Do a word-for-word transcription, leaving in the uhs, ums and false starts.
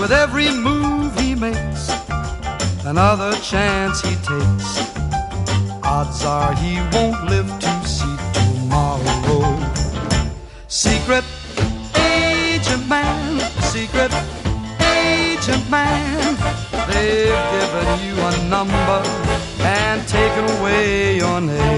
with every move he makes, another chance he takes, odds are he won't live to see tomorrow. Secret agent man, secret agent man, they've given you a number and taken away your name.